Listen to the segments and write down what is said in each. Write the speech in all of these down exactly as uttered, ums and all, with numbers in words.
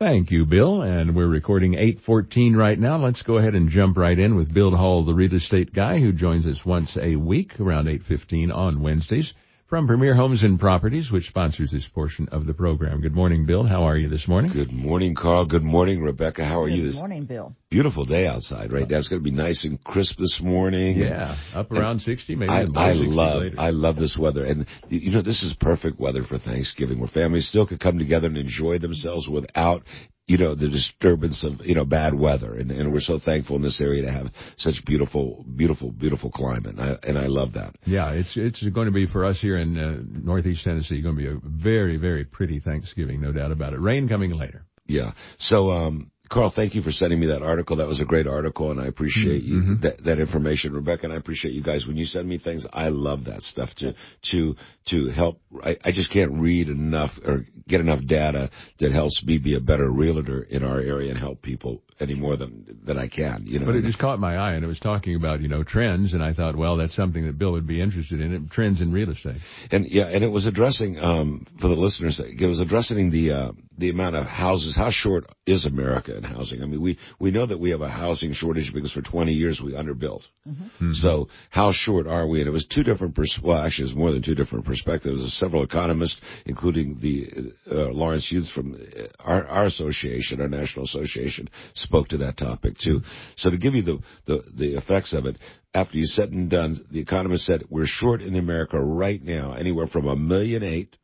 Thank you, Bill. And we're recording eight fourteen right now. Let's go ahead and jump right in with Bill Hall, the real estate guy, who joins us once a week around eight fifteen on Wednesdays from Premier Homes and Properties, which sponsors this portion of the program. Good morning, Bill. How are you this morning? Good morning, Carl. Good morning, Rebecca. How are Good you this Good morning, Bill. Beautiful day outside right now. It's going to be nice and crisp this morning. Yeah, up around and sixty, maybe. I, I love, later. I love this weather. And, you know, this is perfect weather for Thanksgiving, where families still could come together and enjoy themselves without, you know, the disturbance of, you know, bad weather. And, and we're so thankful in this area to have such beautiful, beautiful, beautiful climate. And I, and I love that. Yeah, it's it's going to be for us here in uh, Northeast Tennessee, going to be a very, very pretty Thanksgiving, no doubt about it. Rain coming later. Yeah. So, um, Carl, thank you for sending me that article. That was a great article, and I appreciate you mm-hmm. that, that information. Rebecca, and I appreciate you guys. When you send me things, I love that stuff to to to help. I, I just can't read enough or get enough data that helps me be a better realtor in our area and help people any more than than I can. You know, but it just caught my eye, and it was talking about you know trends, and I thought, well, that's something that Bill would be interested in. It, trends in real estate. And yeah, and it was addressing um, for the listeners. It was addressing the uh, the amount of houses. How short is America in housing? I mean, we we know that we have a housing shortage because for twenty years we underbuilt. Mm-hmm. Mm-hmm. So how short are we? And it was two different, pers- well, actually, it's more than two different perspectives. There's several economists, including the uh, Lawrence Hughes from our, our association, our national association, spoke to that topic too. So to give you the, the, the effects of it, after you said and done, the economist said we're short in America right now anywhere from a million eight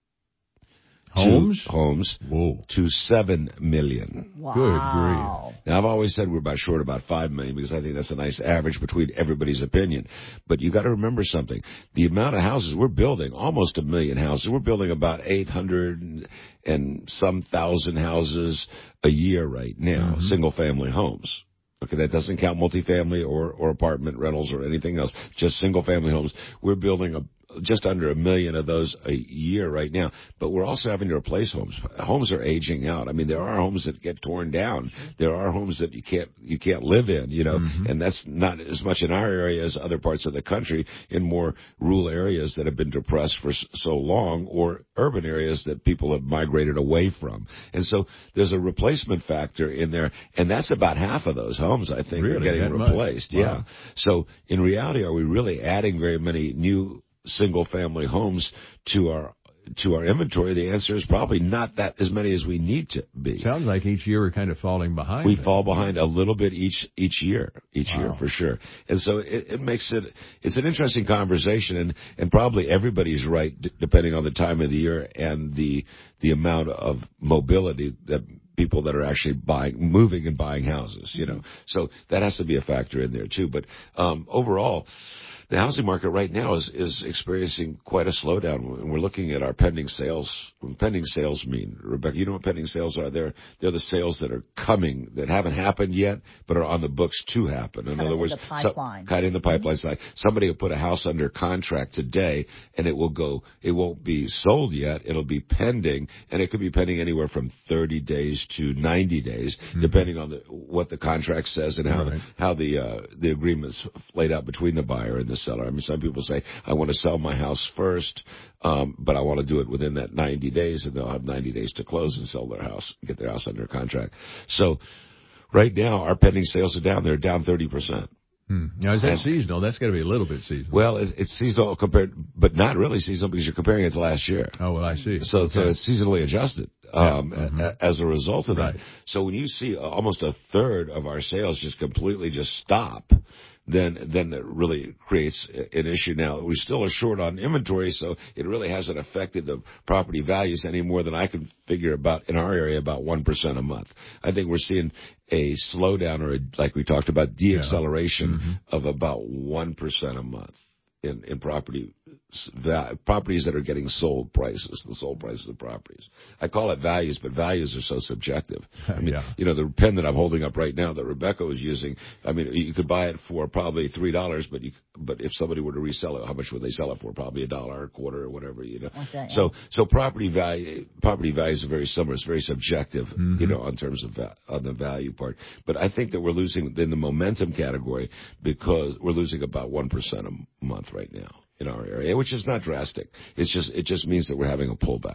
homes homes Whoa. to seven million. Wow. Good grief. Now I've always said we're about short about five million because I think that's a nice average between everybody's opinion. But you got to remember something: the amount of houses we're building, almost a million houses. We're building about eight hundred and some thousand houses a year right now, mm-hmm. single family homes. Okay, that doesn't count multifamily or, or apartment rentals or anything else, just single family homes. We're building a just under a million of those a year right now, but we're also having to replace homes. Homes are aging out. I mean, there are homes that get torn down. There are homes that you can't you can't live in, you know, mm-hmm. and that's not as much in our area as other parts of the country, in more rural areas that have been depressed for so long, or urban areas that people have migrated away from. And so there's a replacement factor in there, and that's about half of those homes, I think, really? are getting that replaced. Wow. Yeah. So in reality, are we really adding very many new single-family homes to our to our inventory? The answer is probably not that as many as we need to be. Sounds like each year we're kind of falling behind. We then. fall behind a little bit each each year, each wow. year for sure. And so it, it makes it it's an interesting conversation, and and probably everybody's right d- depending on the time of the year and the the amount of mobility that people that are actually buying, moving and buying houses. You know, so that has to be a factor in there too. But um, overall, the housing market right now is, is experiencing quite a slowdown, and we're looking at our pending sales. What pending sales mean, Rebecca? You know what pending sales are? They're they're the sales that are coming, that haven't happened yet, but are on the books to happen. In kind other of words, in the pipeline. So, kind of in the pipeline side. Somebody will put a house under contract today, and it will go. It won't be sold yet. It'll be pending, and it could be pending anywhere from thirty days to ninety days, mm-hmm. depending on the, what the contract says and how right. the, how the uh, the agreement's laid out between the buyer and the seller. I mean, some people say, I want to sell my house first, um, but I want to do it within that ninety days, and they'll have ninety days to close and sell their house, get their house under contract. So right now, our pending sales are down. They're down thirty percent. Hmm. Now, is that and, seasonal? That's got to be a little bit seasonal. Well, it's, it's seasonal compared, but not really seasonal because you're comparing it to last year. Oh, well, I see. So, okay. so it's seasonally adjusted um, yeah. mm-hmm. a, as a result of right. that. So when you see almost a third of our sales just completely just stop, then then it really creates an issue. Now, we still are short on inventory, so it really hasn't affected the property values any more than I can figure about in our area, about one percent a month. I think we're seeing a slowdown, or a, like we talked about, deacceleration yeah. mm-hmm. of about one percent a month in, in property properties that are getting sold prices, the sold prices of properties. I call it values, but values are so subjective. I mean, yeah. you know, the pen that I'm holding up right now that Rebecca was using, I mean, you could buy it for probably three dollars, but you, but if somebody were to resell it, how much would they sell it for? Probably a dollar, a quarter, or whatever, you know. Like that, yeah. So, so property value, property values are very similar. It's very subjective, mm-hmm. you know, in terms of va- on the value part. But I think that we're losing in the momentum category because we're losing about one percent a month right now in our area, which is not drastic. It's just, it just means that we're having a pullback.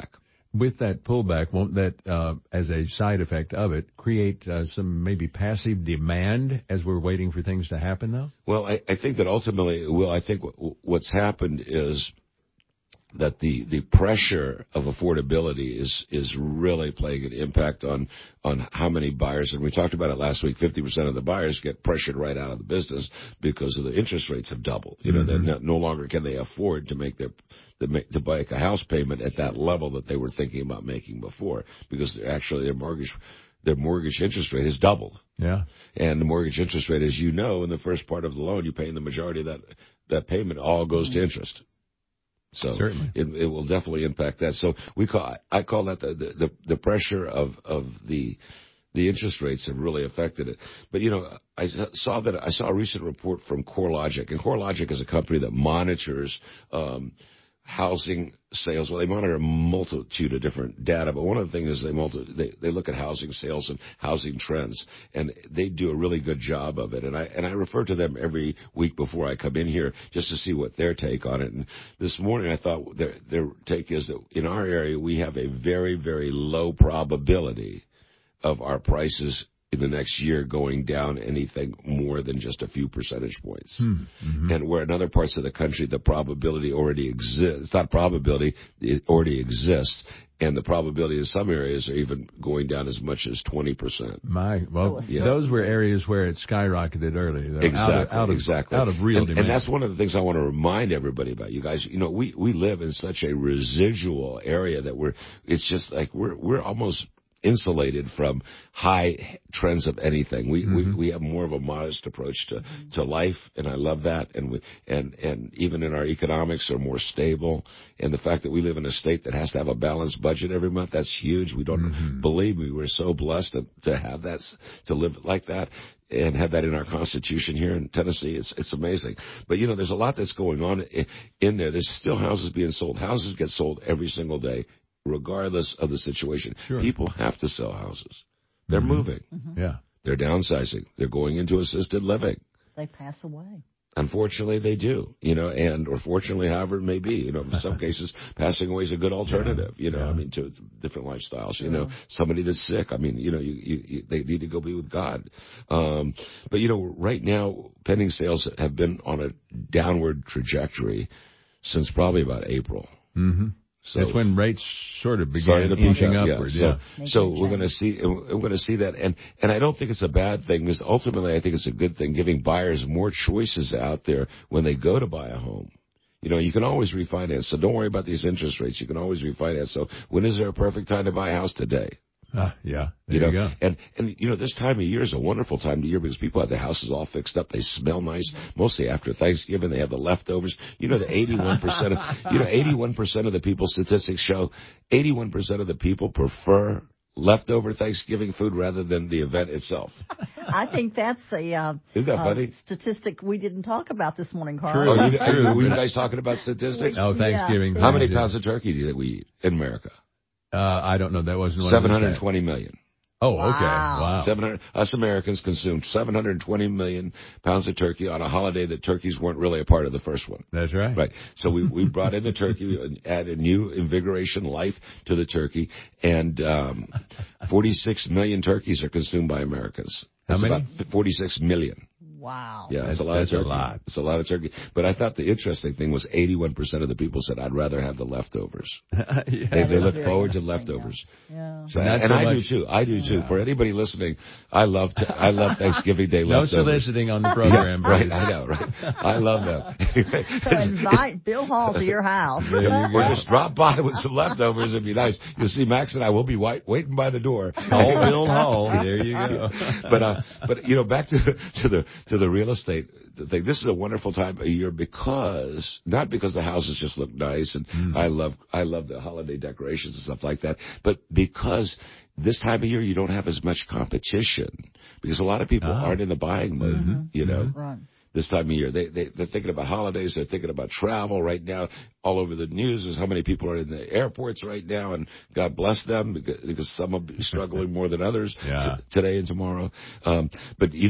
with that pullback, won't that, uh, as a side effect of it, create uh, some maybe passive demand as we're waiting for things to happen, though? Well, I, I think that ultimately, Will, I think w- what's happened is that the, the pressure of affordability is, is really playing an impact on, on how many buyers, and we talked about it last week, fifty percent of the buyers get pressured right out of the business because of the interest rates have doubled. You know, mm-hmm. no, no longer can they afford to make their, to make, to buy a house payment at that level that they were thinking about making before, because actually their mortgage, their mortgage interest rate has doubled. Yeah. And the mortgage interest rate, as you know, in the first part of the loan, you're paying the majority of that, that payment all goes mm-hmm. to interest. So Certainly. it, it will definitely impact that. So we call, I call that the, the, the pressure of, of the, the interest rates have really affected it. But, you know, I saw that, I saw a recent report from CoreLogic, and CoreLogic is a company that monitors, um, housing sales. Well, they monitor a multitude of different data, but one of the things is they, multi, they they look at housing sales and housing trends, and they do a really good job of it. And I and I refer to them every week before I come in here just to see what their take on it. And this morning I thought their their take is that in our area we have a very, very low probability of our prices in the next year going down anything more than just a few percentage points. Mm-hmm. And where in other parts of the country the probability already exists, it's not probability, it already exists, and the probability in some areas are even going down as much as twenty percent. My, well, yeah. Those were areas where it skyrocketed earlier. Exactly, out of, out of, exactly. Out of real and, demand. And that's one of the things I want to remind everybody about. You guys, you know, we, we live in such a residual area that we're, it's just like we're, we're almost insulated from high trends of anything. We, mm-hmm. we, we have more of a modest approach to, mm-hmm. to life, and I love that. And we, and, and even in our economics are more stable. And the fact that we live in a state that has to have a balanced budget every month, that's huge. We don't, mm-hmm. believe me, we're so blessed to, to have that, to live like that. And have that in our Constitution here in Tennessee. It's it's amazing. But, you know, there's a lot that's going on in, in there. There's still houses being sold. Houses get sold every single day, regardless of the situation. Sure. People have to sell houses. They're mm-hmm. moving. Mm-hmm. Yeah. They're downsizing. They're going into assisted living. They pass away. Unfortunately, they do, you know, and, or fortunately, however it may be, you know, in some cases, passing away is a good alternative, yeah. you know, yeah. I mean, to different lifestyles, you yeah. know, somebody that's sick, I mean, you know, you, you, you, they need to go be with God. Um, but, you know, right now, pending sales have been on a downward trajectory since probably about April. Mm-hmm. So that's when rates sort of began inching up, upward. Yeah. Yeah. So, so we're going to see, we're going to see that, and and I don't think it's a bad thing. Because ultimately, I think it's a good thing, giving buyers more choices out there when they go to buy a home. You know, you can always refinance, so don't worry about these interest rates. You can always refinance. So, when is there a perfect time to buy a house? Today. Uh, yeah, there you, know, you go. And, and, you know, this time of year is a wonderful time of year because people have their houses all fixed up. They smell nice. Mostly after Thanksgiving, they have the leftovers. You know, the eighty-one percent of, you know, eighty-one percent of the people, statistics show, eighty-one percent of the people prefer leftover Thanksgiving food rather than the event itself. I think that's a uh, Isn't that funny? Uh, statistic we didn't talk about this morning, Carl. True. Oh, you, True. Were you guys talking about statistics? Oh, Thanksgiving. Yeah. How many pounds of turkey do you think we eat in America? Uh, I don't know. That wasn't seven hundred twenty million. Oh, okay. Wow. seven hundred, us Americans consumed seven hundred twenty million pounds of turkey on a holiday that turkeys weren't really a part of the first one. That's right. Right. So we, we brought in the turkey, we added new invigoration, life to the turkey, and um, forty-six million turkeys are consumed by Americans. That's How many? About forty-six million. Wow. Yeah, that's, it's a lot that's of turkey. a lot. It's a lot of turkey. But I thought the interesting thing was eighty-one percent of the people said, I'd rather have the leftovers. yeah, they they look forward to leftovers. Yeah. yeah. So, and so I much, do too. I do yeah. too. For anybody listening, I love to, I love Thanksgiving Day no leftovers. No soliciting on the program. yeah, right, I know, right. I love that. So invite Bill Hall to your house. There you go. Or just drop by with some leftovers. It'd be nice. You'll see Max and I will be white, waiting by the door. Call Bill Hall. There you go. But, uh, but, you know, back to, to the, to the real estate thing. This is a wonderful time of year because, not because the houses just look nice and mm. I love, I love the holiday decorations and stuff like that, but because this time of year you don't have as much competition because a lot of people oh. aren't in the buying mode, mm-hmm. you know. Mm-hmm. Right. This time of year, they, they, they're thinking about holidays, they're thinking about travel right now. All over the news is how many people are in the airports right now, and God bless them because, because some will be struggling more than others yeah. t- today and tomorrow. Um, but, you know,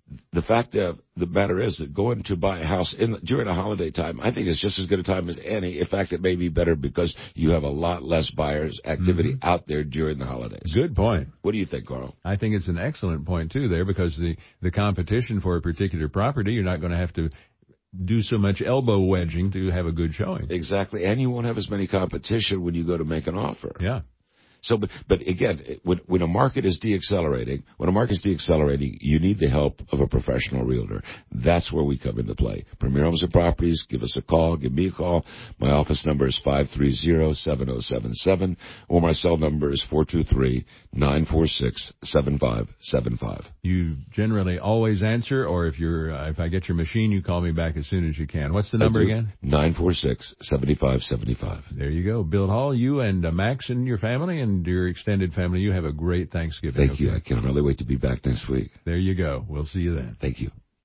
the fact of the matter is that going to buy a house in during a holiday time, I think it's just as good a time as any. In fact, it may be better because you have a lot less buyers activity mm-hmm. out there during the holidays. Good point. What do you think, Carl? I think it's an excellent point, too, there, because the, the competition for a particular property, you're not going to have to do so much elbow wedging to have a good showing. Exactly. And you won't have as many competition when you go to make an offer. Yeah. So, but, but again, when, when a market is deaccelerating, when a market is deaccelerating, you need the help of a professional realtor. That's where we come into play. Premier Homes and Properties, give us a call, give me a call. My office number is five three zero, seven zero seven seven, or my cell number is four two three, nine four six, seven five seven five. You generally always answer, or if you're, uh, if I get your machine, you call me back as soon as you can. What's the number again? nine four six, seven five seven five. There you go. Bill Hall, you and uh, Max and your family and your extended family, you have a great Thanksgiving. Thank okay? you. I can't really wait to be back next week. There you go. We'll see you then. Thank you.